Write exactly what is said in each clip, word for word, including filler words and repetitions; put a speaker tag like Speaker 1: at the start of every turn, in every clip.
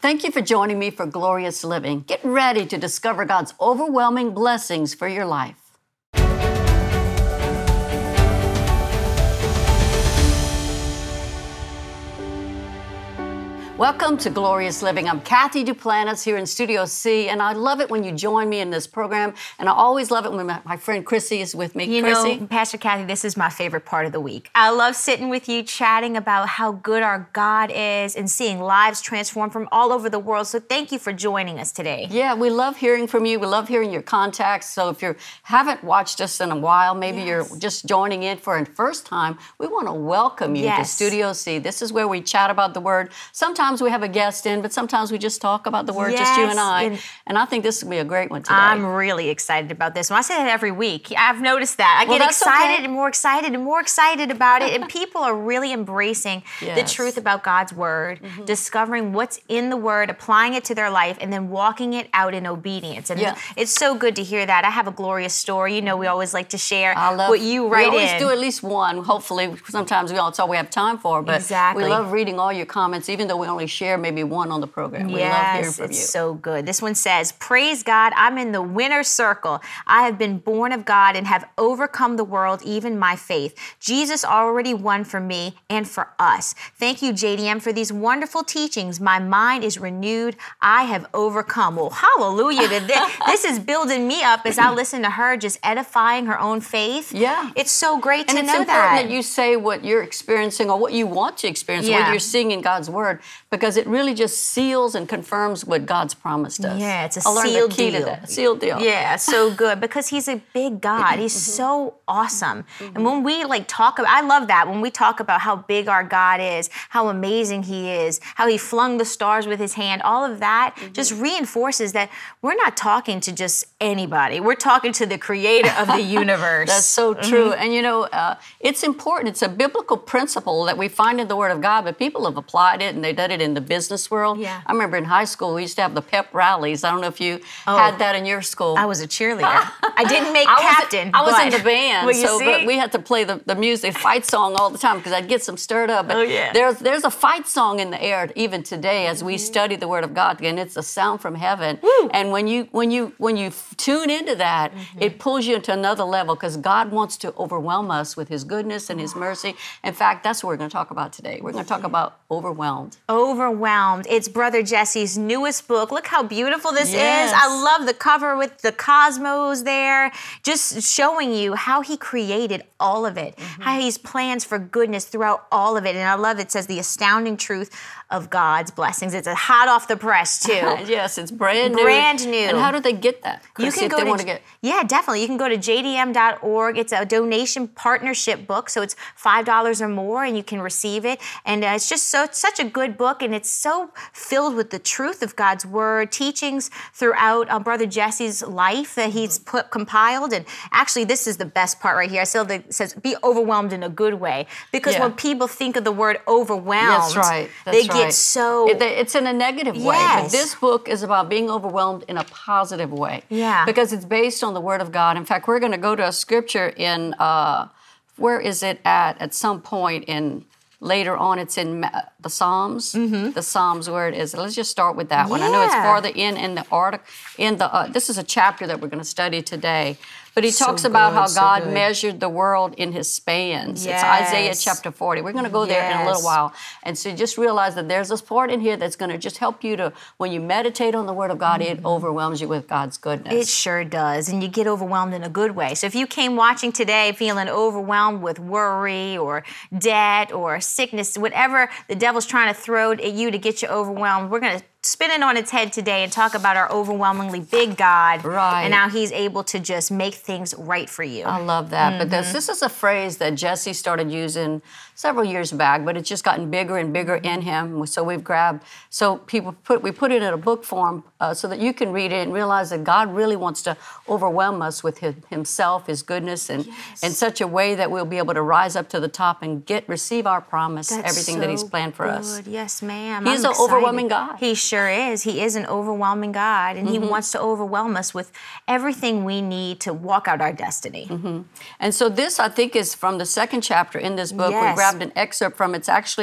Speaker 1: Thank you for joining me for Glorious Living. Get ready to discover God's overwhelming blessings for your life. Welcome to Glorious Living. I'm Kathy Duplantis here in Studio C, and I love it when you join me in this program, and I always love it when my, my friend Chrissy is with me.
Speaker 2: You
Speaker 1: Chrissy?
Speaker 2: know, Pastor Kathy, this is my favorite part of the week. I love sitting with you, chatting about how good our God is and seeing lives transformed from all over the world. So thank you for joining us today.
Speaker 1: Yeah, we love hearing from you. We love hearing your contacts. So if you haven't watched us in a while, maybe yes. you're just joining in for a first time, we want to welcome you yes. to Studio C. This is where we chat about the Word. Sometimes we have a guest in, but sometimes we just talk about the Word, yes. just you and I. And, and I think this will be a great one today.
Speaker 2: I'm really excited about this one. I say that every week. I've noticed that. I well, get excited
Speaker 1: okay.
Speaker 2: and more excited and more excited about it. And people are really embracing yes. the truth about God's Word, mm-hmm. discovering what's in the Word, applying it to their life, and then walking it out in obedience. And
Speaker 1: yeah.
Speaker 2: it's so good to hear that. I have a glorious story. You know, we always like to share
Speaker 1: I love,
Speaker 2: what you write in.
Speaker 1: We always in. do at least one. Hopefully, sometimes we all, it's all we have time for. But
Speaker 2: exactly.
Speaker 1: we love reading all your comments, even though we only share maybe one on the program. We
Speaker 2: yes,
Speaker 1: love hearing from
Speaker 2: it's
Speaker 1: you.
Speaker 2: so good. This one says, praise God, I'm in the winner's circle. I have been born of God and have overcome the world, even my faith. Jesus already won for me and for us. Thank you, J D M, for these wonderful teachings. My mind is renewed. I have overcome. Well, hallelujah to this. This is building me up as I listen to her just edifying her own faith.
Speaker 1: Yeah.
Speaker 2: It's so great
Speaker 1: and
Speaker 2: to know that.
Speaker 1: And it's important that you say what you're experiencing or what you want to experience,
Speaker 2: yeah.
Speaker 1: what you're seeing in God's Word, because it really just seals and confirms what God's promised us.
Speaker 2: Yeah, it's a
Speaker 1: I'll learn
Speaker 2: sealed
Speaker 1: the key
Speaker 2: deal.
Speaker 1: To that. Sealed deal.
Speaker 2: Yeah, so good because He's a big God. He's mm-hmm. so awesome. Mm-hmm. And when we like talk about, I love that when we talk about how big our God is, how amazing He is, how He flung the stars with His hand. All of that mm-hmm. just reinforces that we're not talking to just anybody. We're talking to the Creator of the universe.
Speaker 1: That's so true. Mm-hmm. And you know, uh, it's important. It's a biblical principle that we find in the Word of God, but people have applied it and they've done it in the business world.
Speaker 2: Yeah.
Speaker 1: I remember in high school, we used to have the pep rallies. I don't know if you
Speaker 2: oh,
Speaker 1: had that in your school.
Speaker 2: I was a cheerleader. I didn't make
Speaker 1: I
Speaker 2: captain.
Speaker 1: Was, I was
Speaker 2: but,
Speaker 1: in the band,
Speaker 2: well, you
Speaker 1: so
Speaker 2: see?
Speaker 1: but we had to play the, the music, fight song all the time because I'd get some stirred up. But
Speaker 2: oh, yeah.
Speaker 1: there's, there's a fight song in the air even today as mm-hmm. we study the Word of God, and it's a sound from heaven.
Speaker 2: Woo.
Speaker 1: And when you when you when you tune into that, mm-hmm. it pulls you into another level because God wants to overwhelm us with His goodness and His mercy. In fact, that's what we're going to talk about today. We're going to talk about overwhelmed.
Speaker 2: Overwhelmed. It's Brother Jesse's newest book. Look how beautiful this
Speaker 1: yes.
Speaker 2: is. I love the cover with the cosmos there, just showing you how He created all of it, mm-hmm. how He's plans for goodness throughout all of it. And I love it says the astounding truth of God's blessings. It's a hot off the press too.
Speaker 1: Yes, it's brand new.
Speaker 2: Brand new.
Speaker 1: And how do they get that?
Speaker 2: You can go to, get... yeah, definitely. You can go to j d m dot org. It's a donation partnership book, so it's five dollars or more, and you can receive it. And uh, it's just so it's such a good book, and it's so filled with the truth of God's Word, teachings throughout uh, Brother Jesse's life that he's put compiled. And actually, this is the best part right here. I saw that it says, "Be overwhelmed in a good way," because yeah. when people think of the word overwhelmed,
Speaker 1: that's right. That's
Speaker 2: they
Speaker 1: right.
Speaker 2: get so
Speaker 1: it, it's in a negative way.
Speaker 2: Yes.
Speaker 1: But this book is about being overwhelmed in a positive way.
Speaker 2: Yeah.
Speaker 1: Because it's based on the Word of God. In fact, we're going to go to a scripture in, uh, where is it at? At some point in, later on, it's in the Psalms. Mm-hmm. The Psalms where it is. Let's just start with that
Speaker 2: yeah.
Speaker 1: one. I know it's farther in in the article. In the uh, this is a chapter that we're going to study today. But he talks
Speaker 2: so
Speaker 1: about
Speaker 2: good,
Speaker 1: how
Speaker 2: so
Speaker 1: God
Speaker 2: good.
Speaker 1: measured the world in His spans.
Speaker 2: Yes.
Speaker 1: It's Isaiah chapter forty. We're going to go there
Speaker 2: yes.
Speaker 1: in a little while. And so just realize that there's this part in here that's going to just help you to, when you meditate on the Word of God, mm-hmm. it overwhelms you with God's goodness.
Speaker 2: It sure does. And you get overwhelmed in a good way. So if you came watching today feeling overwhelmed with worry or debt or sickness, whatever the devil's trying to throw at you to get you overwhelmed, we're going to spin it on its head today and talk about our overwhelmingly big God
Speaker 1: right.
Speaker 2: and how He's able to just make things right for you.
Speaker 1: I love that.
Speaker 2: Mm-hmm.
Speaker 1: But this, this is a phrase that Jesse started using several years back, but it's just gotten bigger and bigger in him. So we've grabbed, so people put, we put it in a book form uh, so that you can read it and realize that God really wants to overwhelm us with his, Himself, His goodness, and
Speaker 2: yes.
Speaker 1: in such a way that we'll be able to rise up to the top and get receive our promise,
Speaker 2: That's
Speaker 1: everything
Speaker 2: so
Speaker 1: that He's planned for
Speaker 2: good.
Speaker 1: us.
Speaker 2: Yes, ma'am.
Speaker 1: He's
Speaker 2: I'm
Speaker 1: an
Speaker 2: excited.
Speaker 1: overwhelming God.
Speaker 2: He sure is. He is an overwhelming God, and mm-hmm. He wants to overwhelm us with everything we need to walk out our destiny.
Speaker 1: Mm-hmm. And so this, I think, is from the second chapter in this book.
Speaker 2: Yes.
Speaker 1: We grabbed an excerpt from. It's actually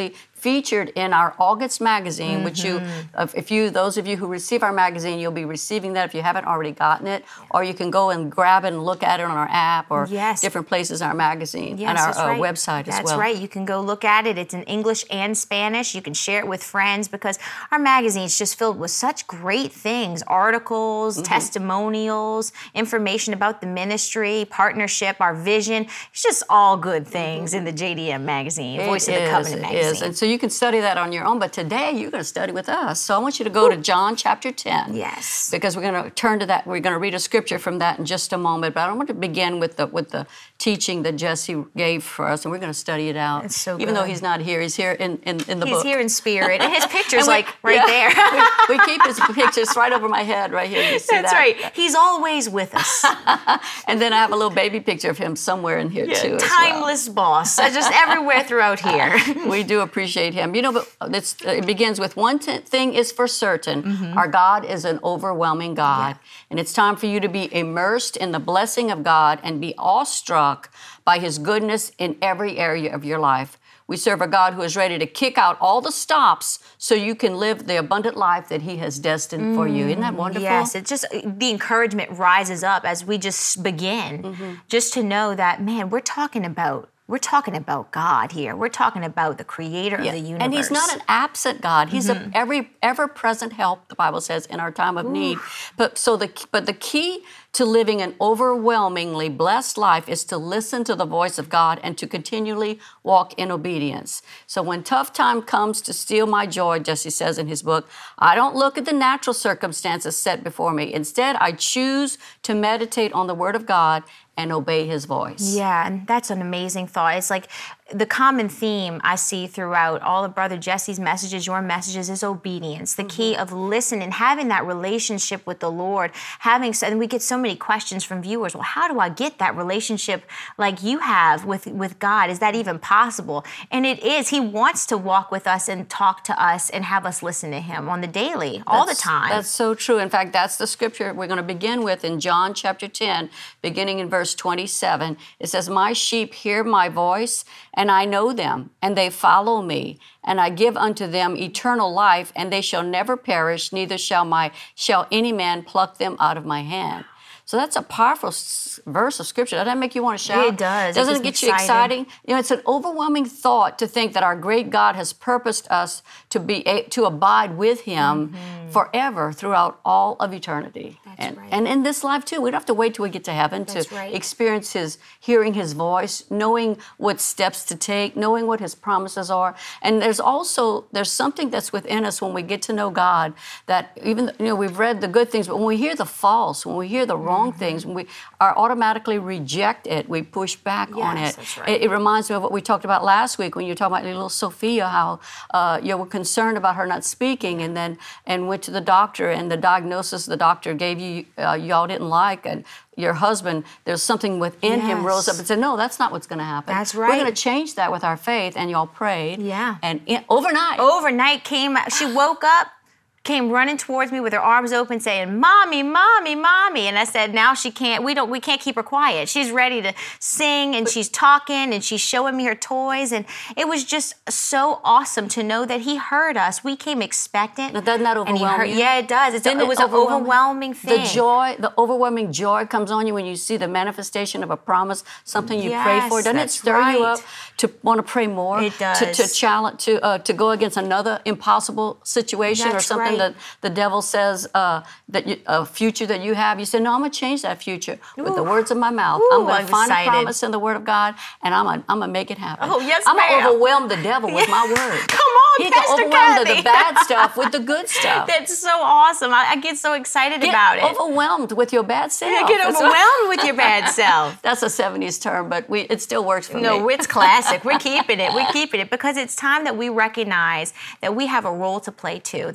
Speaker 1: featured in our August magazine, mm-hmm. which you, if you, those of you who receive our magazine, you'll be receiving that if you haven't already gotten it, or you can go and grab it and look at it on our app or
Speaker 2: yes.
Speaker 1: different places in our magazine
Speaker 2: yes,
Speaker 1: and our
Speaker 2: that's
Speaker 1: uh,
Speaker 2: right.
Speaker 1: website
Speaker 2: that's
Speaker 1: as well.
Speaker 2: That's right. You can go look at it. It's in English and Spanish. You can share it with friends because our magazine is just filled with such great things, articles, mm-hmm. testimonials, information about the ministry, partnership, our vision. It's just all good things mm-hmm. in the J D M magazine,
Speaker 1: it
Speaker 2: Voice
Speaker 1: is,
Speaker 2: of the Covenant
Speaker 1: it
Speaker 2: magazine.
Speaker 1: Is. And so you can study that on your own, but today you're going to study with us. So I want you to go Ooh. to John chapter ten.
Speaker 2: Yes.
Speaker 1: Because we're going to turn to that. We're going to read a scripture from that in just a moment, but I want to begin with the with the teaching that Jesse gave for us, and we're going to study it out.
Speaker 2: It's so
Speaker 1: Even
Speaker 2: good.
Speaker 1: though he's not here, he's here in, in, in the
Speaker 2: he's
Speaker 1: book.
Speaker 2: He's here in spirit, and his picture's
Speaker 1: and we,
Speaker 2: like right
Speaker 1: yeah,
Speaker 2: there.
Speaker 1: we, we keep his pictures right over my head right here. You see
Speaker 2: That's
Speaker 1: that?
Speaker 2: right. He's always with us.
Speaker 1: And then I have a little baby picture of him somewhere in here
Speaker 2: yeah,
Speaker 1: too.
Speaker 2: Timeless
Speaker 1: as well.
Speaker 2: boss, just everywhere throughout here.
Speaker 1: We do appreciate him. You know, but it's, it begins with one t- thing is for certain. Mm-hmm. Our God is an overwhelming God. Yeah. And it's time for you to be immersed in the blessing of God and be awestruck by his goodness in every area of your life. We serve a God who is ready to kick out all the stops so you can live the abundant life that he has destined mm, for you. Isn't that wonderful?
Speaker 2: Yes, it's just the encouragement rises up as we just begin, mm-hmm. just to know that, man, we're talking about We're talking about God here. We're talking about the creator yeah. of the universe.
Speaker 1: And he's not an absent God. He's mm-hmm. a every ever-present help, the Bible says, in our time of Ooh. need. But so the but the key to living an overwhelmingly blessed life is to listen to the voice of God and to continually walk in obedience. So when tough time comes to steal my joy, Jesse says in his book, I don't look at the natural circumstances set before me. Instead, I choose to meditate on the word of God and obey his voice.
Speaker 2: Yeah, and that's an amazing thought. It's like the common theme I see throughout all of Brother Jesse's messages, your messages, is obedience. The mm-hmm. key of listening, having that relationship with the Lord, having, and we get so many questions from viewers, well, how do I get that relationship like you have with, with God? Is that even possible? And it is. He wants to walk with us and talk to us and have us listen to him on the daily, all
Speaker 1: that's,
Speaker 2: the time.
Speaker 1: That's so true. In fact, that's the scripture we're going to begin with in John chapter ten, beginning in verse twenty-seven. It says, my sheep hear my voice, and I know them, and they follow me, and I give unto them eternal life, and they shall never perish, neither shall my shall any man pluck them out of my hand. So that's a powerful s- verse of scripture. Doesn't that make you want to shout?
Speaker 2: It does.
Speaker 1: Doesn't
Speaker 2: it,
Speaker 1: it get
Speaker 2: exciting.
Speaker 1: you exciting? You know, it's an overwhelming thought to think that our great God has purposed us to be a, to abide with him mm-hmm. forever throughout all of eternity.
Speaker 2: That's
Speaker 1: and,
Speaker 2: right.
Speaker 1: and in this life too. We don't have to wait till we get to heaven
Speaker 2: That's
Speaker 1: to
Speaker 2: right.
Speaker 1: experience his, hearing his voice, knowing what steps to take, knowing what his promises are. And there's also, there's something that's within us when we get to know God that even, you know, we've read the good things, but when we hear the false, when we hear the wrong mm-hmm. things, when we are automatically reject it, we push back
Speaker 2: yes,
Speaker 1: on it.
Speaker 2: That's right.
Speaker 1: it. It reminds me of what we talked about last week when you were talking about little Sophia, how uh, you were concerned about her not speaking, and then and went to the doctor, and the diagnosis the doctor gave you, uh, y'all didn't like, and your husband, there's something within
Speaker 2: yes.
Speaker 1: him rose up and said, no, that's not what's going to happen.
Speaker 2: That's right.
Speaker 1: We're going to change that with our faith, and y'all prayed.
Speaker 2: Yeah.
Speaker 1: And in, overnight.
Speaker 2: Overnight came, she woke up, came running towards me with her arms open saying, Mommy, Mommy, Mommy. And I said, now she can't, we don't, we can't keep her quiet. She's ready to sing and she's talking and she's showing me her toys. And it was just so awesome to know that he heard us. We came expectant.
Speaker 1: Now, doesn't that overwhelm you?
Speaker 2: Yeah, it does. It's a, it was an overwhelming thing.
Speaker 1: The joy, the overwhelming joy comes on you when you see the manifestation of a promise, something you
Speaker 2: yes,
Speaker 1: pray for. Doesn't it stir
Speaker 2: right.
Speaker 1: you up to want to pray more?
Speaker 2: It does.
Speaker 1: To, to challenge, to uh, to go against another impossible situation
Speaker 2: That's
Speaker 1: or something
Speaker 2: right.
Speaker 1: that the devil says uh, that you, a future that you have. You say, no, I'm going to change that future with Ooh. the words of my mouth.
Speaker 2: Ooh,
Speaker 1: I'm going to find
Speaker 2: excited.
Speaker 1: a promise in the Word of God, and I'm going I'm to make it happen.
Speaker 2: Oh, yes,
Speaker 1: I'm
Speaker 2: ma'am.
Speaker 1: going to overwhelm the devil with my word.
Speaker 2: Come on,
Speaker 1: He
Speaker 2: Pastor
Speaker 1: can overwhelm the,
Speaker 2: Kathy.
Speaker 1: the bad stuff with the good stuff.
Speaker 2: That's so awesome. I, I get so excited
Speaker 1: Get
Speaker 2: about it.
Speaker 1: overwhelmed with your bad self.
Speaker 2: You get
Speaker 1: That's
Speaker 2: overwhelmed
Speaker 1: what,
Speaker 2: with your bad self.
Speaker 1: That's a seventies term, but we it still works for
Speaker 2: no,
Speaker 1: me.
Speaker 2: No, it's classic. We're keeping it. We're keeping it because it's time that we recognize that we have a role to play too. That's what mm-hmm. I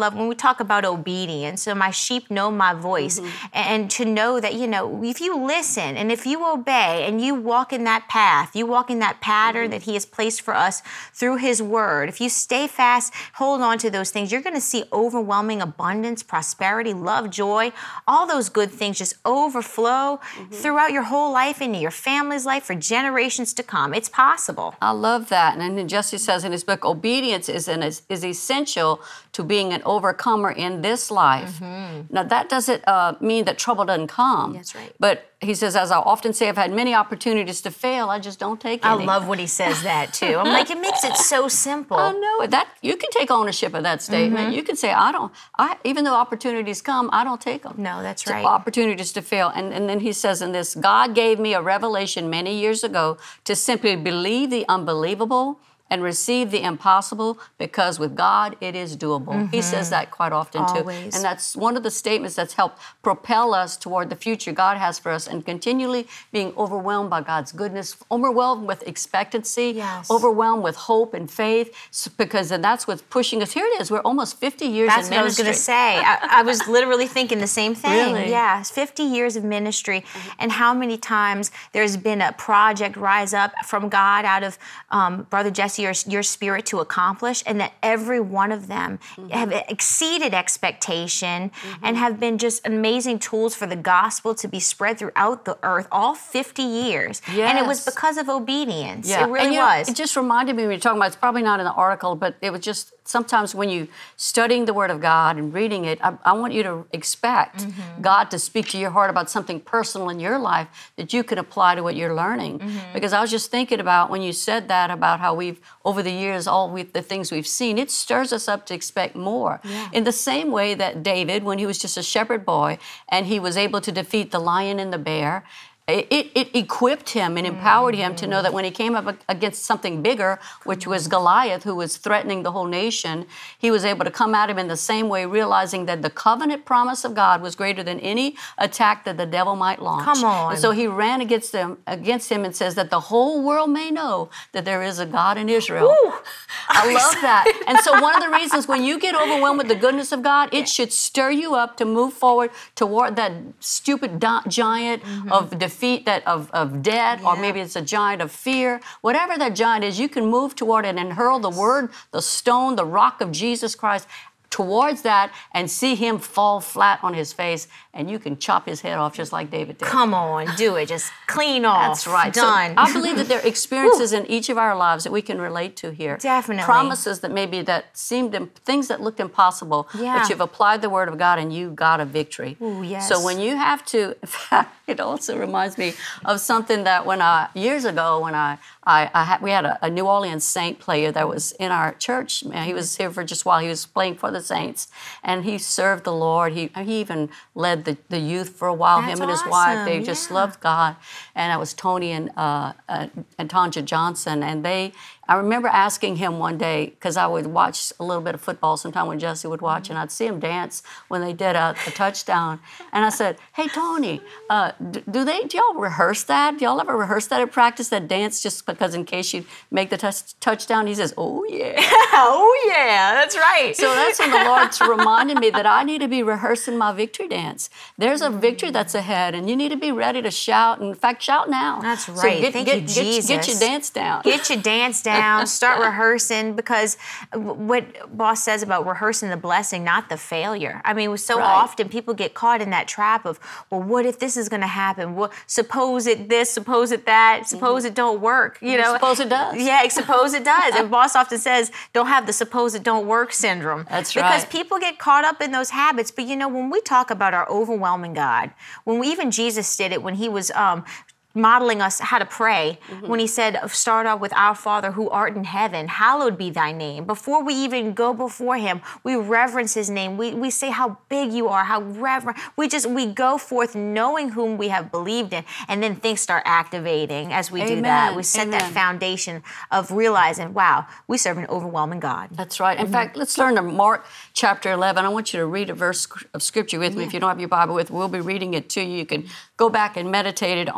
Speaker 2: love when we talk about obedience. So my sheep know my voice. Mm-hmm. And to know that, you know, if you listen and if you obey and you walk in that path, you walk in that pattern mm-hmm. that he has placed for us through his word, if you stay fast, hold on to those things, you're going to see overwhelming abundance, prosperity, love, joy, all those good things just overflow mm-hmm. throughout your whole life, into your family's life for generations to come. It's possible.
Speaker 1: I love that. And then Jesse says in his book, obedience is, an, is, is essential to being an overcomer in this life. Mm-hmm. Now, that doesn't uh, mean that trouble doesn't come.
Speaker 2: That's right.
Speaker 1: But he says, as I often say, I've had many opportunities to fail. I just don't take any.
Speaker 2: I love when he says that, too. I'm like, it makes it so simple.
Speaker 1: I know it. That, you can take ownership of that statement. Mm-hmm. You can say, I don't, I, even though opportunities come, I don't take them.
Speaker 2: No, that's
Speaker 1: so
Speaker 2: right.
Speaker 1: Opportunities to fail. And, and then he says in this, God gave me a revelation many years ago to simply believe the unbelievable and receive the impossible, because with God it is doable. Mm-hmm. He says that quite often
Speaker 2: Always.
Speaker 1: too. And that's one of the statements that's helped propel us toward the future God has for us, and continually being overwhelmed by God's goodness, overwhelmed with expectancy,
Speaker 2: yes.
Speaker 1: overwhelmed with hope and faith, because and that's what's pushing us. Here it is, we're almost fifty years
Speaker 2: that's
Speaker 1: in ministry.
Speaker 2: That's what I was going to say. I, I was literally thinking the same thing.
Speaker 1: Really?
Speaker 2: Yeah, fifty years of ministry, mm-hmm. and how many times there's been a project rise up from God out of um, Brother Jesse, Your, your spirit to accomplish, and that every one of them mm-hmm. have exceeded expectation mm-hmm. and have been just amazing tools for the gospel to be spread throughout the earth, all fifty years.
Speaker 1: Yes.
Speaker 2: And it was because of obedience.
Speaker 1: Yeah.
Speaker 2: It really
Speaker 1: and, you
Speaker 2: was.
Speaker 1: Know, it just reminded me when you're talking about, it's probably not in the article, but it was just sometimes when you studying the Word of God and reading it, I, I want you to expect mm-hmm. God to speak to your heart about something personal in your life that you can apply to what you're learning. Mm-hmm. Because I was just thinking about when you said that, about how we've, over the years, all we, the things we've seen, it stirs us up to expect more.
Speaker 2: Yeah.
Speaker 1: In the same way that David, when he was just a shepherd boy and he was able to defeat the lion and the bear, It, it equipped him and empowered him to know that when he came up against something bigger, which was Goliath, who was threatening the whole nation, he was able to come at him in the same way, realizing that the covenant promise of God was greater than any attack that the devil might launch.
Speaker 2: Come on.
Speaker 1: And so he ran against them, against him, and says that the whole world may know that there is a God in Israel.
Speaker 2: Ooh.
Speaker 1: I love that. And so one of the reasons when you get overwhelmed with the goodness of God, it should stir you up to move forward toward that stupid di- giant mm-hmm. of defeat, that of, of death, yeah. or maybe it's a giant of fear. Whatever that giant is, you can move toward it and hurl the word, the stone, the rock of Jesus Christ towards that and see him fall flat on his face, and you can chop his head off just like David did.
Speaker 2: Come on, do it. Just clean off.
Speaker 1: That's right.
Speaker 2: Done.
Speaker 1: So I believe that there are experiences in each of our lives that we can relate to here.
Speaker 2: Definitely.
Speaker 1: Promises that maybe that seemed, things that looked impossible,
Speaker 2: yeah.
Speaker 1: but you've applied the word of God and you got a victory.
Speaker 2: Ooh, yes.
Speaker 1: So when you have to, in fact, it also reminds me of something that when I, years ago when I, I, I had, we had a, a New Orleans Saint player that was in our church. He was here for just a while. He was playing for the Saints, and he served the Lord. He he even led the, the youth for a while.
Speaker 2: That's
Speaker 1: Him and his
Speaker 2: awesome.
Speaker 1: wife, they
Speaker 2: yeah.
Speaker 1: just loved God. And that was Tony and uh, uh, and Tanja Johnson, and they. I remember asking him one day, because I would watch a little bit of football sometime when Jesse would watch, and I'd see him dance when they did a, a touchdown. And I said, "Hey, Tony, uh, do, do they? Do y'all rehearse that? Do y'all ever rehearse that at practice? That dance, just because in case you make the touch, touchdown?" He says, "Oh yeah,
Speaker 2: oh yeah, that's right."
Speaker 1: So that's when the Lord reminded me that I need to be rehearsing my victory dance. There's a victory that's ahead, and you need to be ready to shout. In fact, shout now.
Speaker 2: That's right.
Speaker 1: So get,
Speaker 2: Thank
Speaker 1: get,
Speaker 2: you,
Speaker 1: get,
Speaker 2: Jesus.
Speaker 1: Get your dance down.
Speaker 2: Get your dance down. Start rehearsing, because what Boss says about rehearsing the blessing, not the failure. I mean, so
Speaker 1: right.
Speaker 2: often people get caught in that trap of, well, what if this is going to happen? Well, suppose it this, suppose it that, suppose mm-hmm. it don't work. You know,
Speaker 1: suppose it does.
Speaker 2: Yeah, suppose it does. And Boss often says, don't have the suppose it don't work syndrome.
Speaker 1: That's
Speaker 2: because
Speaker 1: right.
Speaker 2: Because people get caught up in those habits. But you know, when we talk about our overwhelming God, when we, even Jesus did it when he was um, modeling us how to pray, mm-hmm. when he said, start off with our Father who art in heaven, hallowed be thy name. Before we even go before him, we reverence his name. We we say how big you are, how reverent. We just, we go forth knowing whom we have believed in, and then things start activating as we
Speaker 1: Amen.
Speaker 2: do that. We set
Speaker 1: Amen.
Speaker 2: that foundation of realizing, wow, we serve an overwhelming God.
Speaker 1: That's right. In mm-hmm. fact, let's turn to Mark chapter eleven. I want you to read a verse of scripture with me. Yeah. If you don't have your Bible with me, we'll be reading it to you. You can go back and meditate it on a little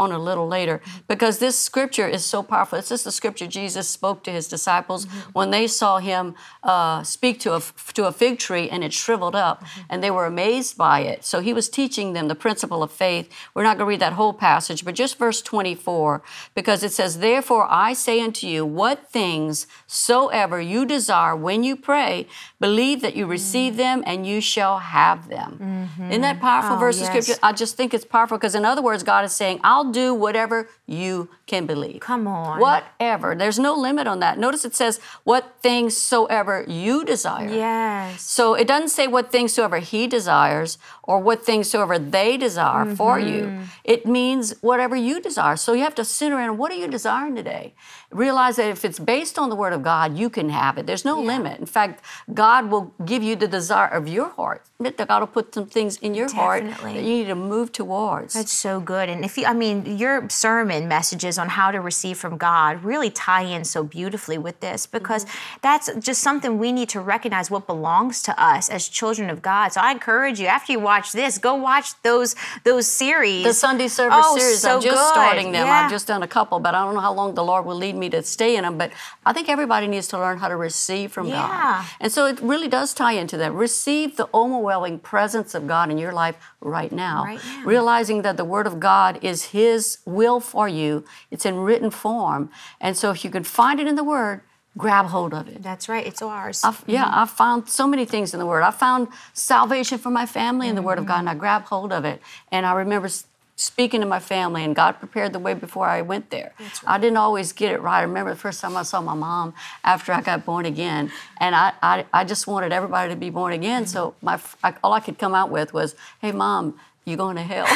Speaker 1: little later, because this scripture is so powerful. This is the scripture Jesus spoke to his disciples mm-hmm. when they saw him uh, speak to a, to a fig tree and it shriveled up, mm-hmm. and they were amazed by it. So he was teaching them the principle of faith. We're not going to read that whole passage, but just verse twenty-four, because it says, therefore I say unto you, what things soever you desire when you pray, believe that you receive mm-hmm. them and you shall have them. Mm-hmm. Isn't that powerful
Speaker 2: oh,
Speaker 1: verse
Speaker 2: yes.
Speaker 1: of scripture? I just think it's powerful because in other words, God is saying, I'll do whatever you can believe.
Speaker 2: Come on.
Speaker 1: Whatever. There's no limit on that. Notice it says, what things soever you desire.
Speaker 2: Yes.
Speaker 1: So it doesn't say what things soever he desires or what things soever they desire mm-hmm. for you. It means whatever you desire. So you have to sit around, what are you desiring today? Realize that if it's based on the Word of God, you can have it. There's no yeah. limit. In fact, God will give you the desire of your heart. That God will put some things in your
Speaker 2: Definitely.
Speaker 1: heart that you need to move towards.
Speaker 2: That's so good. And if you, I mean, your sermon messages on how to receive from God really tie in so beautifully with this, because mm-hmm. that's just something we need to recognize what belongs to us as children of God. So I encourage you, after you watch this, go watch those those series.
Speaker 1: The Sunday service
Speaker 2: oh,
Speaker 1: series.
Speaker 2: So
Speaker 1: I'm just
Speaker 2: good.
Speaker 1: starting them.
Speaker 2: Yeah.
Speaker 1: I've just done a couple, but I don't know how long the Lord will lead me to stay in them. But I think everybody needs to learn how to receive from
Speaker 2: yeah.
Speaker 1: God. And so it really does tie into that. Receive the overwhelming presence of God in your life right now.
Speaker 2: Right now.
Speaker 1: Realizing that the Word of God is His will for you. It's in written form. And so if you can find it in the Word, grab hold of it.
Speaker 2: That's right. It's ours.
Speaker 1: I've, yeah, mm-hmm. I found so many things in the Word. I found salvation for my family in the mm-hmm. Word of God, and I grabbed hold of it. And I remember speaking to my family, and God prepared the way before I went there.
Speaker 2: That's right.
Speaker 1: I didn't always get it right. I remember the first time I saw my mom after I got born again, and I, I, I just wanted everybody to be born again. Mm-hmm. So my I, all I could come out with was, "Hey, Mom, you going to hell?"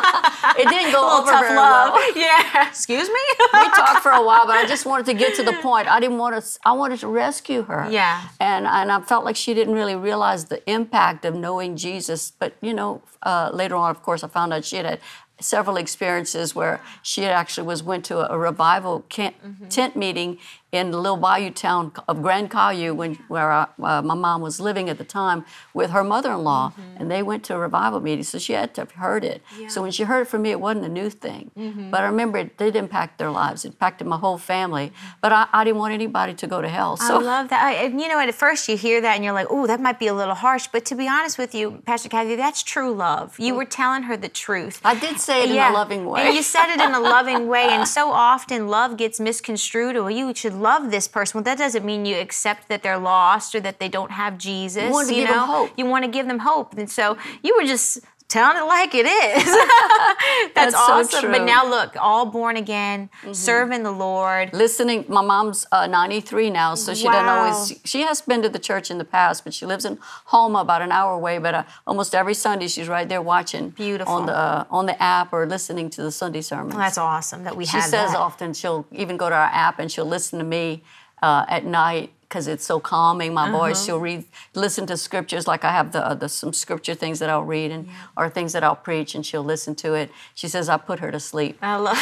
Speaker 1: It didn't go over
Speaker 2: tough
Speaker 1: very
Speaker 2: love.
Speaker 1: well.
Speaker 2: Yeah. Excuse me?
Speaker 1: We talked for a while, but I just wanted to get to the point. I didn't want to. I wanted to rescue her.
Speaker 2: Yeah.
Speaker 1: And and I felt like she didn't really realize the impact of knowing Jesus. But you know, uh, later on, of course, I found out she had had several experiences where she actually was went to a, a revival camp, mm-hmm. tent meeting in the little bayou town of Grand Caillou, when, where I, uh, my mom was living at the time with her mother-in-law, mm-hmm. and they went to a revival meeting, so she had to have heard it. Yeah. So when she heard it from me, it wasn't a new thing. Mm-hmm. But I remember it did impact their lives. It impacted my whole family. But I, I didn't want anybody to go to hell. So.
Speaker 2: I love that. I, and you know, at first you hear that and you're like, oh, that might be a little harsh. But to be honest with you, Pastor Kathy, that's true love. You were telling her the truth.
Speaker 1: I did say it
Speaker 2: yeah.
Speaker 1: in a loving way.
Speaker 2: And you said it in a loving way. And so often love gets misconstrued. Or you should love this person. Well, that doesn't mean you accept that they're lost or that they don't have Jesus.
Speaker 1: You want to
Speaker 2: you
Speaker 1: give
Speaker 2: know?
Speaker 1: them hope.
Speaker 2: You want to give them hope. And so you were just telling it like it is. That's, That's awesome.
Speaker 1: So true.
Speaker 2: But now look, all born again, mm-hmm. serving the Lord.
Speaker 1: Listening. My mom's uh, ninety-three now, so she
Speaker 2: wow.
Speaker 1: doesn't always, she has been to the church in the past, but she lives in Homa, about an hour away, but uh, almost every Sunday she's right there watching
Speaker 2: Beautiful.
Speaker 1: on the uh, on the app or listening to the Sunday sermons.
Speaker 2: Well, that's awesome that we
Speaker 1: she
Speaker 2: have that.
Speaker 1: She says often she'll even go to our app and she'll listen to me uh, at night, because it's so calming, my uh-huh. voice. She'll read, listen to scriptures, like I have the, uh, the some scripture things that I'll read and yeah. or things that I'll preach, and she'll listen to it. She says, I put her to sleep.
Speaker 2: I love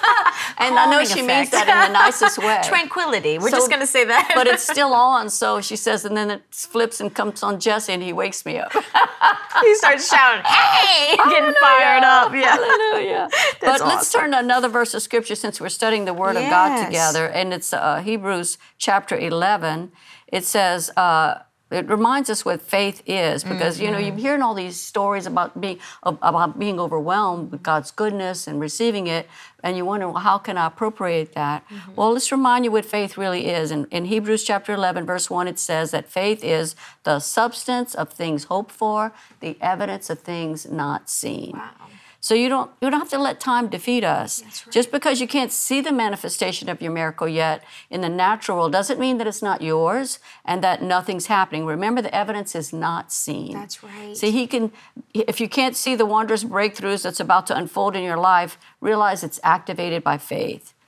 Speaker 1: And I know she effect. means that in the nicest way.
Speaker 2: Tranquility. We're
Speaker 1: so,
Speaker 2: just going to say that.
Speaker 1: But it's still on, so she says, and then it flips and comes on Jesse, and he wakes me up.
Speaker 2: He starts shouting, hey, getting fired up. Yeah.
Speaker 1: Hallelujah.
Speaker 2: That's
Speaker 1: but
Speaker 2: awesome.
Speaker 1: Let's turn to another verse of scripture since we're studying the Word
Speaker 2: yes.
Speaker 1: of God together, and it's uh, Hebrews chapter eleven. It says, uh, it reminds us what faith is, because mm-hmm. you know, you're hearing all these stories about being about being overwhelmed with God's goodness and receiving it, and you wonder, well, how can I appropriate that? Mm-hmm. Well, let's remind you what faith really is. In, in Hebrews chapter eleven, verse one, it says that faith is the substance of things hoped for, the evidence of things not seen.
Speaker 2: Wow.
Speaker 1: So you don't you don't have to let time defeat us.
Speaker 2: That's right.
Speaker 1: Just because you can't see the manifestation of your miracle yet in the natural world doesn't mean that it's not yours and that nothing's happening. Remember, the evidence is not seen.
Speaker 2: That's right.
Speaker 1: See, he can, if you can't see the wondrous breakthroughs that's about to unfold in your life, realize it's activated by faith.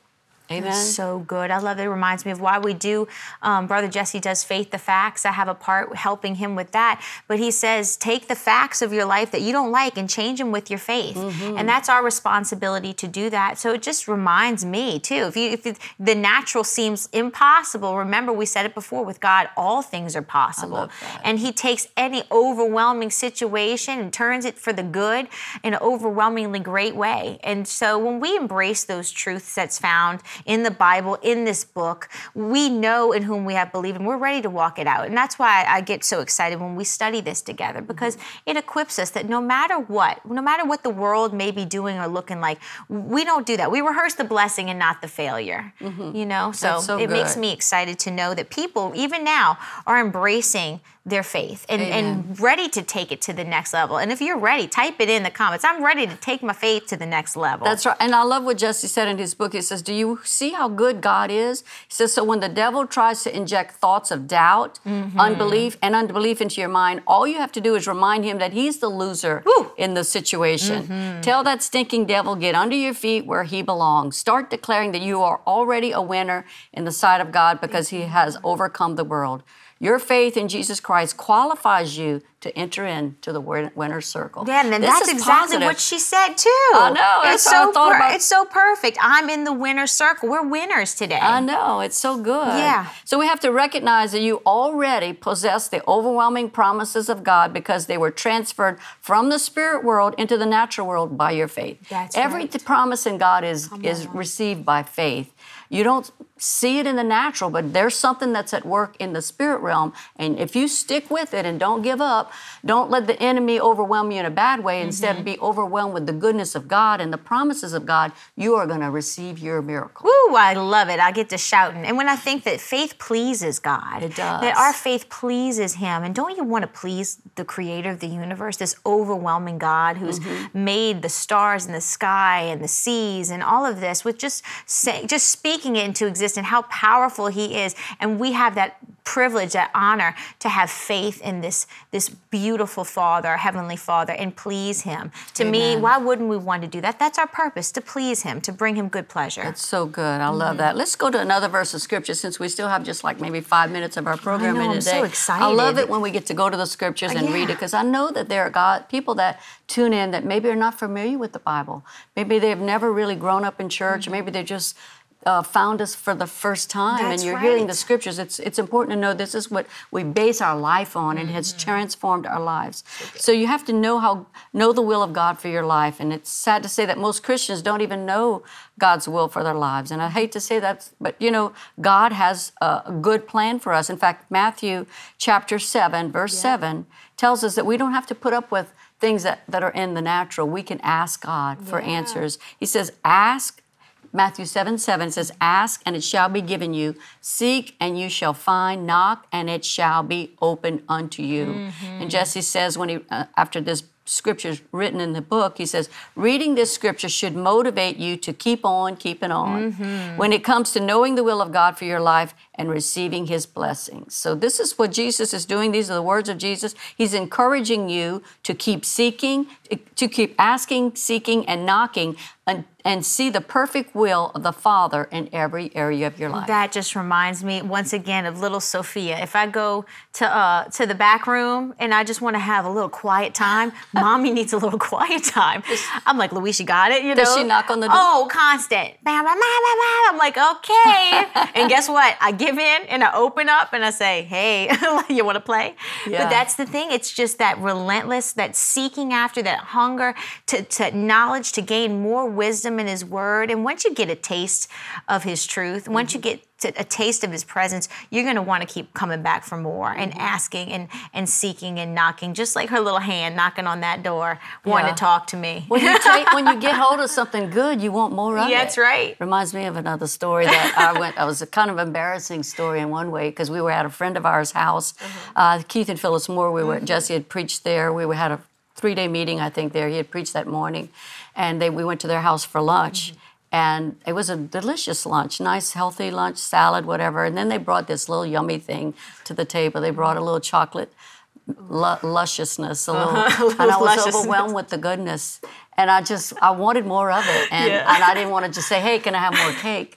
Speaker 1: Amen.
Speaker 2: That's so good. I love it. It reminds me of why we do, um, Brother Jesse does Faith the Facts. I have a part helping him with that. But he says, take the facts of your life that you don't like and change them with your faith. Mm-hmm. And that's our responsibility to do that. So it just reminds me, too. If, you, if it, the natural seems impossible, remember we said it before, with God, all things are possible.
Speaker 1: I love that.
Speaker 2: And he takes any overwhelming situation and turns it for the good in an overwhelmingly great way. And so when we embrace those truths that's found in the Bible, in this book, we know in whom we have believed, and we're ready to walk it out. And that's why I get so excited when we study this together, because mm-hmm. it equips us that no matter what, no matter what the world may be doing or looking like, we don't do that. We rehearse the blessing and not the failure, mm-hmm. you know? So, so it good. makes me excited to know that people, even now, are embracing their faith and, and ready to take it to the next level. And if you're ready, type it in the comments. I'm ready to take my faith to the next level.
Speaker 1: That's right. And I love what Jesse said in his book. He says, do you see how good God is? He says, so when the devil tries to inject thoughts of doubt, mm-hmm. unbelief, and unbelief into your mind, all you have to do is remind him that he's the loser Woo! in the situation. Mm-hmm. Tell that stinking devil, get under your feet where he belongs. Start declaring that you are already a winner in the sight of God because he has overcome the world. Your faith in Jesus Christ qualifies you to enter into the winner's circle.
Speaker 2: Yeah, and then
Speaker 1: this
Speaker 2: that's exactly
Speaker 1: positive.
Speaker 2: what she said too.
Speaker 1: I know. That's
Speaker 2: it's
Speaker 1: how
Speaker 2: so
Speaker 1: I thought
Speaker 2: per-
Speaker 1: about.
Speaker 2: It's so perfect. I'm in the winner's circle. We're winners today.
Speaker 1: I know. It's so good.
Speaker 2: Yeah.
Speaker 1: So we have to recognize that you already possess the overwhelming promises of God because they were transferred from the spirit world into the natural world by your faith.
Speaker 2: That's
Speaker 1: Every
Speaker 2: right.
Speaker 1: promise in God is
Speaker 2: Come
Speaker 1: is
Speaker 2: on.
Speaker 1: received by faith. You don't see it in the natural, but there's something that's at work in the spirit realm. And if you stick with it and don't give up, don't let the enemy overwhelm you in a bad way. Instead, mm-hmm. be overwhelmed with the goodness of God and the promises of God, you are going to receive your miracle.
Speaker 2: Woo, I love it. I get to shouting. And when I think that faith pleases God,
Speaker 1: it does.
Speaker 2: That our faith pleases him. And don't you want to please the creator of the universe, this overwhelming God who's mm-hmm. made the stars and the sky and the seas and all of this with just say, just speaking it into existence, how powerful he is. And we have that privilege, that honor to have faith in this, this beautiful Father, Heavenly Father, and please him. To
Speaker 1: Amen.
Speaker 2: me, why wouldn't we want to do that? That's our purpose, to please him, to bring him good pleasure.
Speaker 1: That's so good. I mm-hmm. love that. Let's go to another verse of Scripture since we still have just like maybe five minutes of our program
Speaker 2: I know,
Speaker 1: in a
Speaker 2: I'm
Speaker 1: day.
Speaker 2: so excited.
Speaker 1: I love it when we get to go to the Scriptures and
Speaker 2: yeah.
Speaker 1: read it because I know that there are God, people that tune in that maybe are not familiar with the Bible. Maybe they've never really grown up in church. Mm-hmm. Maybe they're just Uh, found us for the first time.
Speaker 2: That's
Speaker 1: and you're
Speaker 2: right.
Speaker 1: hearing the Scriptures. It's it's important to know this is what we base our life on, and mm-hmm. has transformed our lives. So, so you have to know how know the will of God for your life. And it's sad to say that most Christians don't even know God's will for their lives. And I hate to say that, but you know, God has a good plan for us. In fact, Matthew chapter seven, verse yeah. seven tells us that we don't have to put up with things that, that are in the natural. We can ask God yeah. for answers. He says, ask. Matthew seven seven says, ask and it shall be given you. Seek and you shall find. Knock and it shall be opened unto you. Mm-hmm. And Jesse says when he, uh, after this scriptures written in the book, he says, reading this scripture should motivate you to keep on keeping on mm-hmm. when it comes to knowing the will of God for your life and receiving his blessings. So this is what Jesus is doing. These are the words of Jesus. He's encouraging you to keep seeking, to keep asking, seeking, and knocking, and, and see the perfect will of the Father in every area of your life.
Speaker 2: That just reminds me once again of little Sophia. If I go to uh, to the back room and I just want to have a little quiet time, Mommy needs a little quiet time. I'm like, Louise, you got it? You know?
Speaker 1: Does she knock on the door?
Speaker 2: Oh, constant. Bam, bam, bam, bam, bam. I'm like, okay. And guess what? I give in and I open up and I say, hey, you want to play? Yeah. But that's the thing. It's just that relentless, that seeking after, that hunger to, to knowledge, to gain more wisdom in his word. And once you get a taste of his truth, mm-hmm. once you get to a taste of his presence, you're going to want to keep coming back for more and mm-hmm. asking and, and seeking and knocking, just like her little hand knocking on that door, wanting yeah. to talk to me.
Speaker 1: When you, take, when you get hold of something good, you want more of
Speaker 2: yeah,
Speaker 1: it.
Speaker 2: That's right.
Speaker 1: Reminds me of another story that I went, it was a kind of embarrassing story in one way, because we were at a friend of ours' house, mm-hmm. uh, Keith and Phyllis Moore. We were, mm-hmm. Jesse had preached there. We had a three-day meeting, I think, there. He had preached that morning. And they, we went to their house for lunch. Mm-hmm. And it was a delicious lunch, nice, healthy lunch, salad, whatever. And then they brought this little yummy thing to the table. They brought a little chocolate lu- lusciousness, a little, uh-huh. and I was overwhelmed with the goodness. And I just, I wanted more of it. And, yeah. and I didn't want to just say, hey, can I have more cake?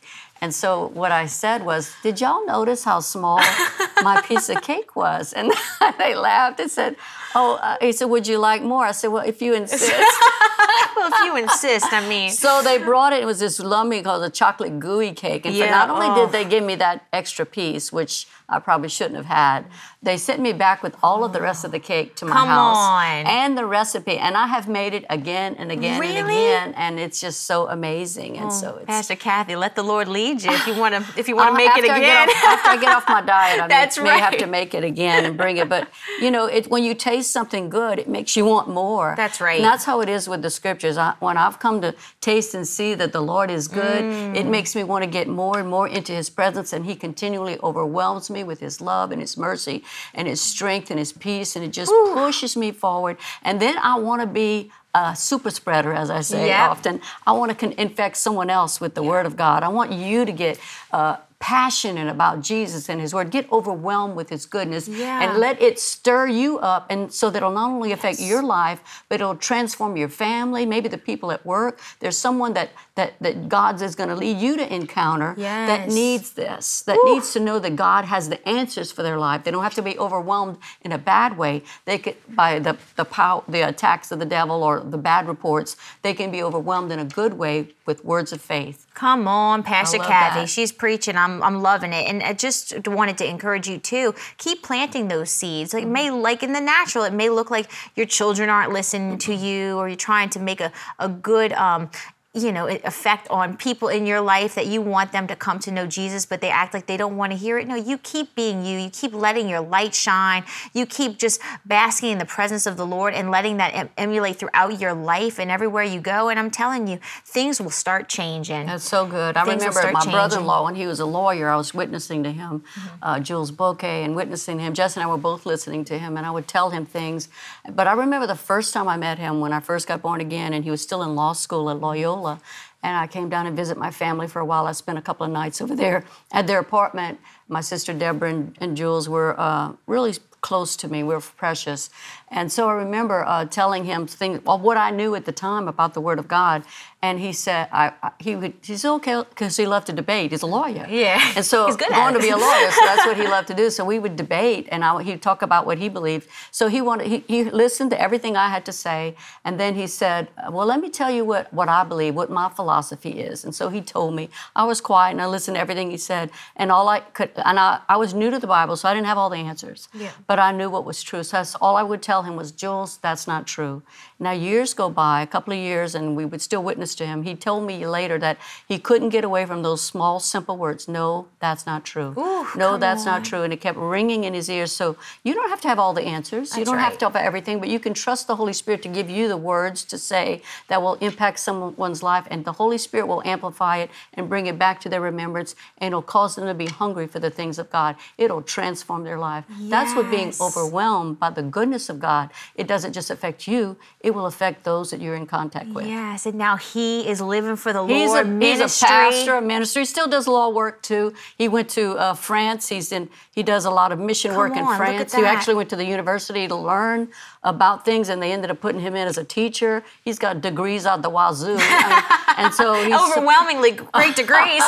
Speaker 1: And so what I said was, did y'all notice how small my piece of cake was? And they laughed and said, oh, uh, he said, would you like more? I said, well, if you insist.
Speaker 2: Well, if you insist, I mean.
Speaker 1: So they brought it. It was this lummy called a chocolate gooey cake. And
Speaker 2: Yeah,
Speaker 1: for not only
Speaker 2: oh.
Speaker 1: did they give me that extra piece, which I probably shouldn't have had, they sent me back with all of the rest of the cake to my
Speaker 2: Come
Speaker 1: house.
Speaker 2: on.
Speaker 1: And the recipe. And I have made it again and again
Speaker 2: Really?
Speaker 1: and again. And it's just so amazing. And
Speaker 2: Oh,
Speaker 1: so it's...
Speaker 2: Pastor Kathy, let the Lord lead you if you want to if you want to
Speaker 1: I'll-
Speaker 2: make it
Speaker 1: after I
Speaker 2: again.
Speaker 1: get off, after I get off my diet, I
Speaker 2: That's
Speaker 1: may, may have
Speaker 2: right.
Speaker 1: to make it again and bring it. But, you know, it, when you taste something good, it makes you want more.
Speaker 2: That's right.
Speaker 1: And that's how it is with the scriptures. I, when I've come to taste and see that the Lord is good,
Speaker 2: Mm.
Speaker 1: it makes me want to get more and more into his presence, and he continually overwhelms me with his love and his mercy and his strength and his peace, and it just
Speaker 2: Ooh.
Speaker 1: pushes me forward. And then I want to be a super spreader, as I say
Speaker 2: Yep.
Speaker 1: often. I want to con- infect someone else with the word of God. I want you to get uh, passionate about Jesus and his word. Get overwhelmed with his goodness
Speaker 2: Yeah.
Speaker 1: and let it stir you up, and so that it'll not only affect
Speaker 2: Yes.
Speaker 1: your life, but it'll transform your family, maybe the people at work. There's someone that that, that God is going to lead you to encounter that
Speaker 2: Yes.
Speaker 1: needs this, that
Speaker 2: Woo.
Speaker 1: needs to know that God has the answers for their life. They don't have to be overwhelmed in a bad way. They could, by the the power, the attacks of the devil or the bad reports, they can be overwhelmed in a good way with words of faith.
Speaker 2: Come on, Pastor
Speaker 1: love
Speaker 2: Kathy.
Speaker 1: that.
Speaker 2: She's preaching. I'm I'm loving it. And I just wanted to encourage you too. Keep planting those seeds. Like it may like in the natural, it may look like your children aren't listening to you, or you're trying to make a, a good um you know, effect on people in your life that you want them to come to know Jesus, but they act like they don't want to hear it. No, you keep being you. You keep letting your light shine. You keep just basking in the presence of the Lord and letting that em- emulate throughout your life and everywhere you go. And I'm telling you, things will start changing.
Speaker 1: That's so good. I
Speaker 2: Things will
Speaker 1: remember
Speaker 2: start
Speaker 1: my
Speaker 2: changing.
Speaker 1: brother-in-law, when he was a lawyer, I was witnessing to him, uh, Jules Bouquet, and witnessing to him. Jess and I were both listening to him, and I would tell him things. But I remember the first time I met him, when I first got born again, and he was still in law school at Loyola. And I came down and visit my family for a while. I spent a couple of nights over there at their apartment. My sister Deborah and, and Jules were uh, really close to me. We were precious. And so I remember uh, telling him things, well, what I knew at the time about the Word of God. And he said, I, I, he would, he said, okay, because he loved to debate. He's a lawyer.
Speaker 2: Yeah.
Speaker 1: And so
Speaker 2: He's good at
Speaker 1: going
Speaker 2: it.
Speaker 1: to be a lawyer, so that's what he loved to do. So we would debate, and I, he'd talk about what he believed. So he wanted, he, he listened to everything I had to say, and then he said, well, let me tell you what, what I believe, what my philosophy is. And so he told me. I was quiet, and I listened to everything he said, and all I could, and I, I was new to the Bible, so I didn't have all the answers.
Speaker 2: Yeah.
Speaker 1: But I knew what was true. So that's all I would tell him was, Jules, that's not true. Now, years go by, a couple of years, and we would still witness to him. He told me later that he couldn't get away from those small, simple words. No, that's not true.
Speaker 2: Ooh,
Speaker 1: no,
Speaker 2: come
Speaker 1: that's
Speaker 2: on.
Speaker 1: not true. And it kept ringing in his ears. So you don't have to have all the answers. you
Speaker 2: That's
Speaker 1: don't have
Speaker 2: right.
Speaker 1: to have everything, but you can trust the Holy Spirit to give you the words to say that will impact someone's life. And the Holy Spirit will amplify it and bring it back to their remembrance, and it'll cause them to be hungry for the things of God. It'll transform their life. That's what being
Speaker 2: Yes.
Speaker 1: overwhelmed by the goodness of God, it doesn't just affect you, it will affect those that you're in contact with.
Speaker 2: Yes, and now he is living for the
Speaker 1: He's
Speaker 2: Lord.
Speaker 1: a, he's
Speaker 2: ministry.
Speaker 1: a pastor, a minister. He still does law work too. He went to uh, France. He's in. He does a lot of mission
Speaker 2: Come
Speaker 1: work
Speaker 2: on,
Speaker 1: in
Speaker 2: look at
Speaker 1: France. He
Speaker 2: that.
Speaker 1: actually went to the university to learn about things, and they ended up putting him in as a teacher. He's got degrees out the wazoo, I mean, and so he's
Speaker 2: Overwhelmingly great degrees.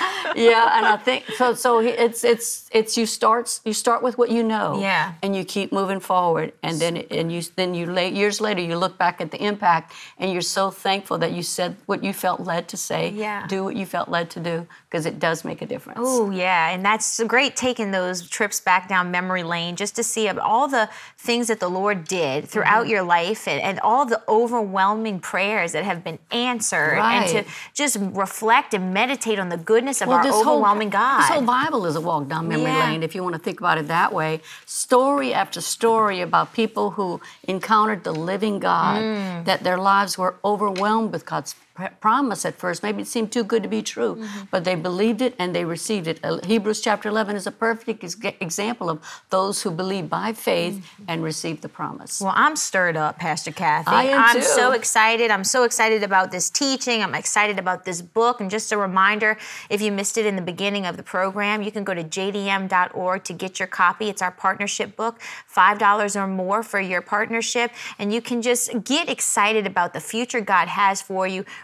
Speaker 1: yeah. And I think so. So he, it's it's it's you start you start with what you know,
Speaker 2: Yeah.
Speaker 1: and you keep moving forward, and then and you then you late years later you look back at the impact, and you're so thankful that you said what you felt led to say,
Speaker 2: Yeah.
Speaker 1: do what you felt led to do, because it does make a difference.
Speaker 2: Oh, yeah. And that's great taking those trips back down memory lane just to see all the things that the Lord did throughout
Speaker 1: Mm-hmm.
Speaker 2: your life, and, and all the overwhelming prayers that have been answered, and
Speaker 1: Right.
Speaker 2: to just reflect and meditate on the goodness of
Speaker 1: Well,
Speaker 2: our
Speaker 1: this
Speaker 2: overwhelming
Speaker 1: whole,
Speaker 2: God.
Speaker 1: This whole Bible is a walk down memory
Speaker 2: Yeah.
Speaker 1: lane, if you want to think about it that way. Story after story about people who encountered the living God,
Speaker 2: Mm.
Speaker 1: that their lives were overwhelmed with God's pr- promise at first. Maybe it seemed too good to be true,
Speaker 2: Mm-hmm.
Speaker 1: but they believed it and they received it. Uh, Hebrews chapter eleven is a perfect ex- example of those who believe by faith
Speaker 2: Mm-hmm.
Speaker 1: and receive the promise.
Speaker 2: Well, I'm stirred up, Pastor Kathy.
Speaker 1: I am
Speaker 2: I'm
Speaker 1: too.
Speaker 2: so excited. I'm so excited about this teaching. I'm excited about this book. And just a reminder, if you missed it in the beginning of the program, you can go to j d m dot org to get your copy. It's our partnership book, five dollars or more for your partnership. And you can just get excited about the future God has for you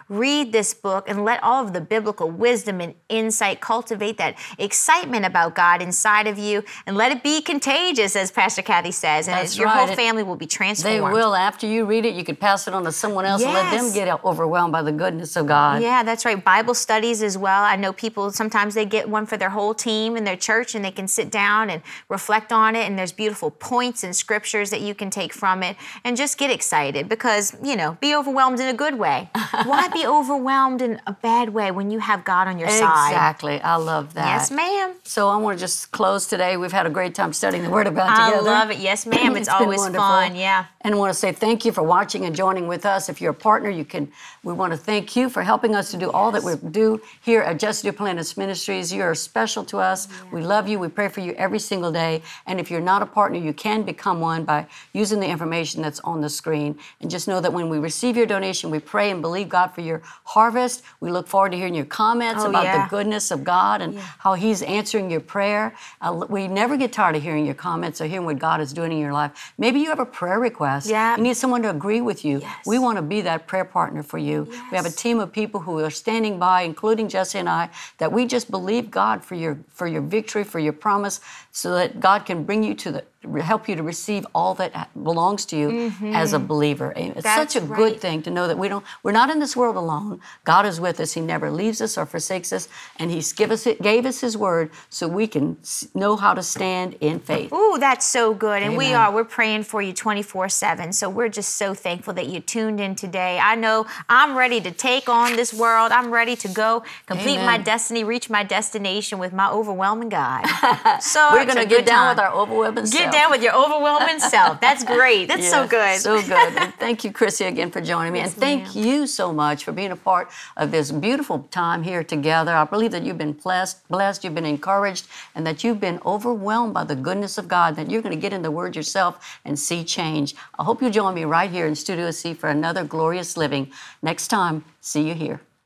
Speaker 2: read this book and let all of the biblical wisdom and insight cultivate that excitement about God inside of you, and let it be contagious, as Pastor Kathy says, and
Speaker 1: That's
Speaker 2: your
Speaker 1: right.
Speaker 2: whole family will be transformed.
Speaker 1: They will. After you read it, you could pass it on to someone else and let them
Speaker 2: Yes.
Speaker 1: get overwhelmed by the goodness of God.
Speaker 2: Yeah, that's right. Bible studies as well. I know people, sometimes they get one for their whole team in their church, and they can sit down and reflect on it, and there's beautiful points and scriptures that you can take from it, and just get excited because, you know, be overwhelmed in a good way. Why be overwhelmed in a bad way when you have God on your side?
Speaker 1: Exactly. I love that.
Speaker 2: Yes, ma'am.
Speaker 1: So I want to just close today. We've had a great time studying the Word of God
Speaker 2: I
Speaker 1: together.
Speaker 2: love it. Yes, ma'am. It's,
Speaker 1: It's been
Speaker 2: always
Speaker 1: wonderful.
Speaker 2: fun. Yeah.
Speaker 1: And I want to say thank you for watching and joining with us. If you're a partner, you can. We want to thank you for helping us to do all that we do here at Just Duplantis Ministries. You are special to us. Yeah. We love you. We pray for you every single day. And if you're not a partner, you can become one by using the information that's on the screen. And just know that when we receive your donation, we pray and believe God for your harvest. We look forward to hearing your comments
Speaker 2: Oh,
Speaker 1: about
Speaker 2: yeah.
Speaker 1: the goodness of God and
Speaker 2: Yeah.
Speaker 1: how He's answering your prayer. Uh, we never get tired of hearing your comments or hearing what God is doing in your life. Maybe you have a prayer request.
Speaker 2: Yeah.
Speaker 1: You need someone to agree with you.
Speaker 2: Yes.
Speaker 1: We want to be that prayer partner for you.
Speaker 2: Yes.
Speaker 1: We have a team of people who are standing by, including Jesse and I, that we just believe God for your for your victory, for your promise, so that God can bring you to the help you to receive all that belongs to you mm-hmm. as a believer. It's
Speaker 2: That's
Speaker 1: such a
Speaker 2: right.
Speaker 1: good thing to know that we don't we're not in this world alone. God is with us. He never leaves us or forsakes us, and He's give us it, gave us His word so we can know how to stand in faith.
Speaker 2: Ooh, that's so good. And
Speaker 1: Amen.
Speaker 2: we are. We're praying for you twenty-four seven. So we're just so thankful that you tuned in today. I know I'm ready to take on this world. I'm ready to go complete
Speaker 1: Amen.
Speaker 2: my destiny, reach my destination with my overwhelming God. So
Speaker 1: We're going to get down with our overwhelming
Speaker 2: Get
Speaker 1: self.
Speaker 2: down with your overwhelming self. That's great. That's
Speaker 1: Yes,
Speaker 2: so good.
Speaker 1: So good. And thank you, Chrissy, again for joining me.
Speaker 2: Yes,
Speaker 1: and thank
Speaker 2: ma'am.
Speaker 1: you so much for being a part of this beautiful time here together. I believe that you've been blessed, blessed, you've been encouraged, and that you've been overwhelmed by the goodness of God, that you're going to get in the Word yourself and see change. I hope you join me right here in Studio C for another glorious living. Next time, see you here.